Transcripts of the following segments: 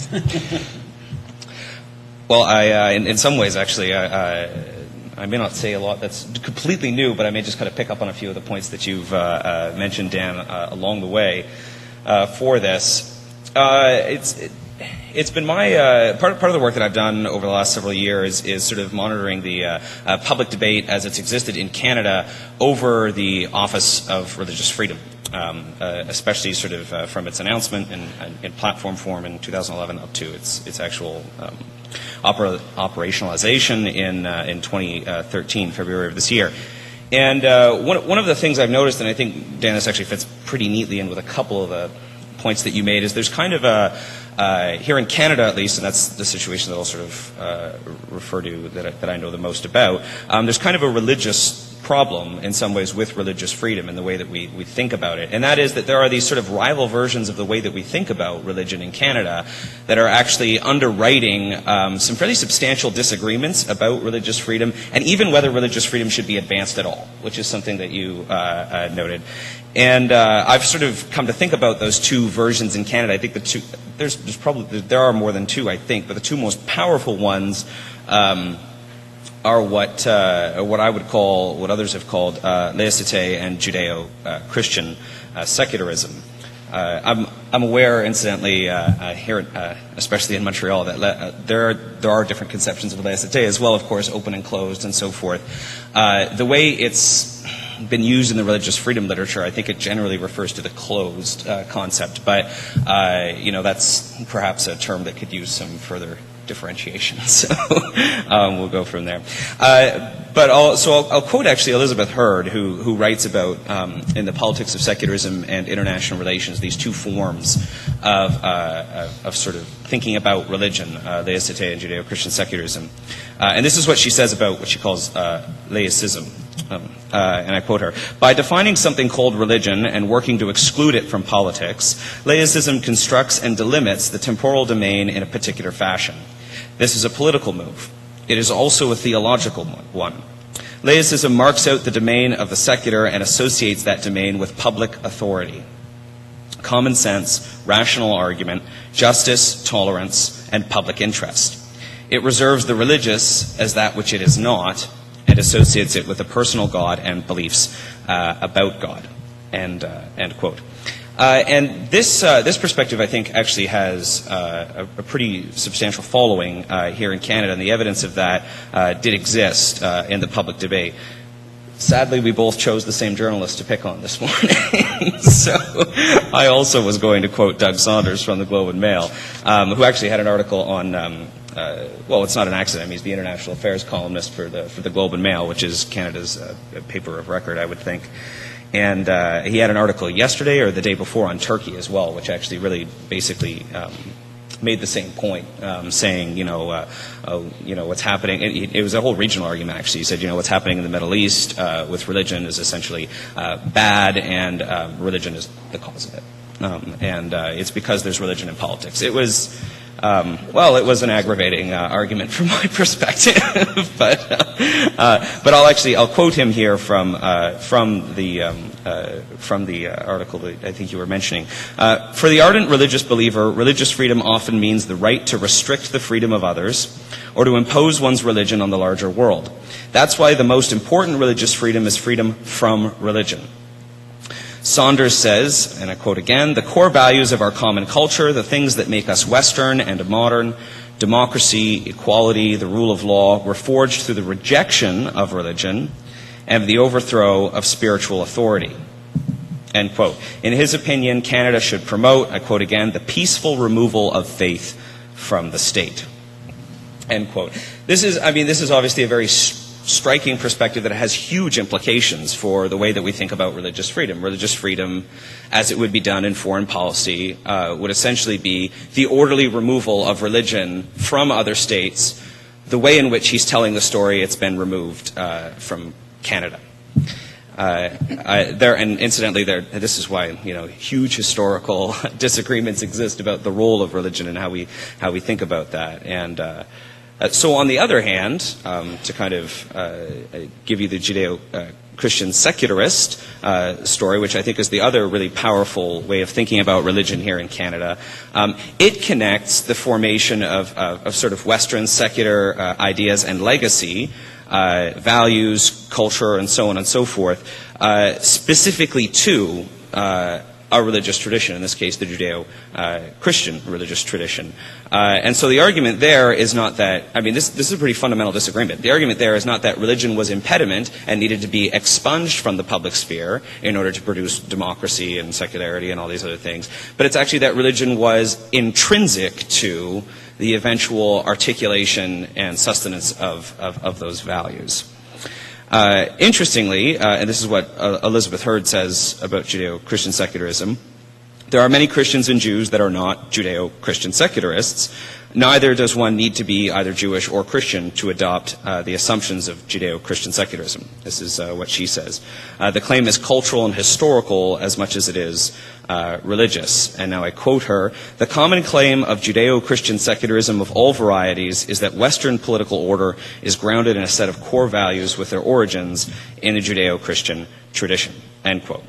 Well, in some ways, actually, I may not say a lot that's completely new, but I may just kind of pick up on a few of the points that you've mentioned, Dan, along the way for this. It's been my part of the work that I've done over the last several years is sort of monitoring the public debate as it's existed in Canada over the Office of Religious Freedom, especially sort of from its announcement in platform form in 2011 up to its actual operationalization in 2013, February of this year. And one of the things I've noticed, and I think, Dan, this actually fits pretty neatly in with a couple of the points that you made, is there's kind of here in Canada at least, and that's the situation that I'll sort of refer to that I know the most about, there's kind of a religious problem in some ways with religious freedom and the way that we think about it. And that is that there are these sort of rival versions of the way that we think about religion in Canada that are actually underwriting some fairly substantial disagreements about religious freedom and even whether religious freedom should be advanced at all, which is something that you noted. And I've sort of come to think about those two versions in Canada. I think there are more than two, I think, but the two most powerful ones are what I would call, what others have called laicite and Judeo-Christian secularism. I'm aware, incidentally, here, especially in Montreal, that there are different conceptions of laicite as well, of course, open and closed and so forth. The way it's been used in the religious freedom literature, I think it generally refers to the closed concept, but that's perhaps a term that could use some further differentiation. So we'll go from there. But I'll quote actually Elizabeth Hurd, who writes about in The Politics of Secularism and International Relations these two forms of sort of thinking about religion, laicite and Judeo-Christian secularism. And this is what she says about what she calls laicism. And I quote her, "By defining something called religion and working to exclude it from politics, laicism constructs and delimits the temporal domain in a particular fashion. This is a political move. It is also a theological one. Laicism marks out the domain of the secular and associates that domain with public authority. Common sense, rational argument, justice, tolerance, and public interest. It reserves the religious as that which it is not, and associates it with a personal God and beliefs about God." End quote. And this perspective, I think, actually has a pretty substantial following here in Canada, and the evidence of that did exist in the public debate. Sadly, we both chose the same journalist to pick on this morning. So I also was going to quote Doug Saunders from the Globe and Mail, who actually had an article on well, it's not an accident. I mean, he's the international affairs columnist for the Globe and Mail, which is Canada's paper of record, I would think. And he had an article yesterday or the day before on Turkey as well, which actually really basically made the same point, saying, what's happening. It was a whole regional argument, actually. He said, what's happening in the Middle East with religion is essentially bad, and religion is the cause of it. And it's because there's religion in politics. It was... it was an aggravating argument from my perspective, but I'll quote him here from the article that I think you were mentioning. "For the ardent religious believer, religious freedom often means the right to restrict the freedom of others, or to impose one's religion on the larger world. That's why the most important religious freedom is freedom from religion. Saunders says, and I quote again, "The core values of our common culture, the things that make us Western and modern, democracy, equality, the rule of law, were forged through the rejection of religion and the overthrow of spiritual authority." End quote. In his opinion, Canada should promote, I quote again, "the peaceful removal of faith from the state." End quote. This is obviously a very striking perspective that has huge implications for the way that we think about religious freedom. Religious freedom, as it would be done in foreign policy, would essentially be the orderly removal of religion from other states, the way in which he's telling the story it's been removed from Canada. And incidentally, this is why huge historical disagreements exist about the role of religion and how we think about that. And so on the other hand, to kind of give you the Christian secularist story, which I think is the other really powerful way of thinking about religion here in Canada. It connects the formation of sort of Western secular ideas and legacy, values, culture, and so on and so forth, specifically to a religious tradition, in this case the Judeo-Christian religious tradition. And so the argument there is not that, I mean, this is a pretty fundamental disagreement. The argument there is not that religion was impediment and needed to be expunged from the public sphere in order to produce democracy and secularity and all these other things, but it's actually that religion was intrinsic to the eventual articulation and sustenance of those values. Interestingly, and this is what Elizabeth Hurd says about Judeo-Christian secularism, there are many Christians and Jews that are not Judeo-Christian secularists. Neither does one need to be either Jewish or Christian to adopt the assumptions of Judeo-Christian secularism. This is what she says. The claim is cultural and historical as much as it is religious. And now I quote her, "The common claim of Judeo-Christian secularism of all varieties is that Western political order is grounded in a set of core values with their origins in the Judeo-Christian tradition." End quote.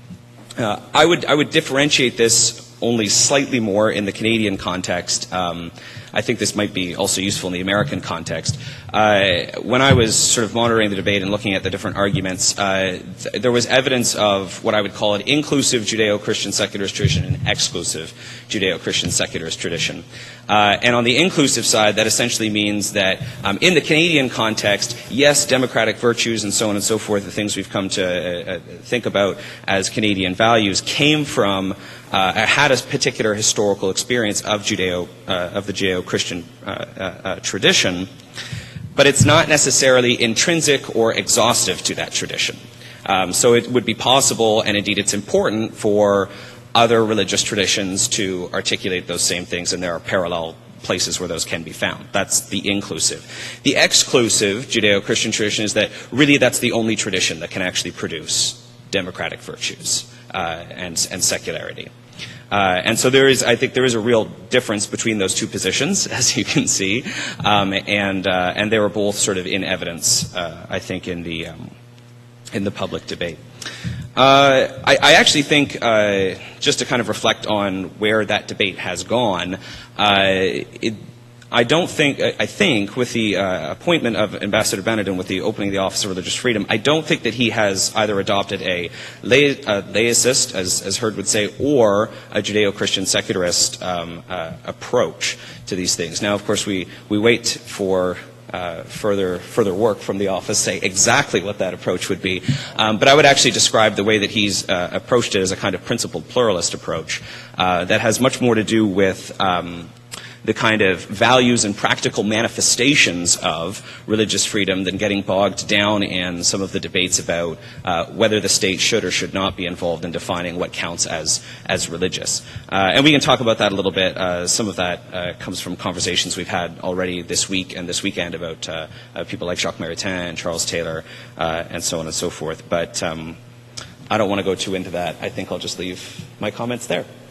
I would differentiate this only slightly more in the Canadian context. I think this might be also useful in the American context. When I was sort of monitoring the debate and looking at the different arguments, there was evidence of what I would call an inclusive Judeo-Christian secularist tradition and an exclusive Judeo-Christian secularist tradition. And on the inclusive side, that essentially means that in the Canadian context, yes, democratic virtues and so on and so forth, the things we've come to think about as Canadian values, came from had a particular historical experience of the Judeo-Christian tradition, but it's not necessarily intrinsic or exhaustive to that tradition. So it would be possible, and indeed it's important, for other religious traditions to articulate those same things, and there are parallel places where those can be found. That's the inclusive. The exclusive Judeo-Christian tradition is that really that's the only tradition that can actually produce democratic virtues and secularity. And so I think there is a real difference between those two positions, as you can see, and they were both sort of in evidence, I think, in the public debate. I actually think, just to kind of reflect on where that debate has gone, I think with the appointment of Ambassador Benedin, with the opening of the Office of Religious Freedom, I don't think that he has either adopted a laicist, as Hurd would say, or a Judeo-Christian secularist approach to these things. Now, of course, we wait for further work from the office, say exactly what that approach would be. But I would actually describe the way that he's approached it as a kind of principled pluralist approach that has much more to do with the kind of values and practical manifestations of religious freedom than getting bogged down in some of the debates about whether the state should or should not be involved in defining what counts as religious. And we can talk about that a little bit. Some of that comes from conversations we've had already this week and this weekend about people like Jacques Maritain and Charles Taylor and so on and so forth. But I don't want to go too into that. I think I'll just leave my comments there.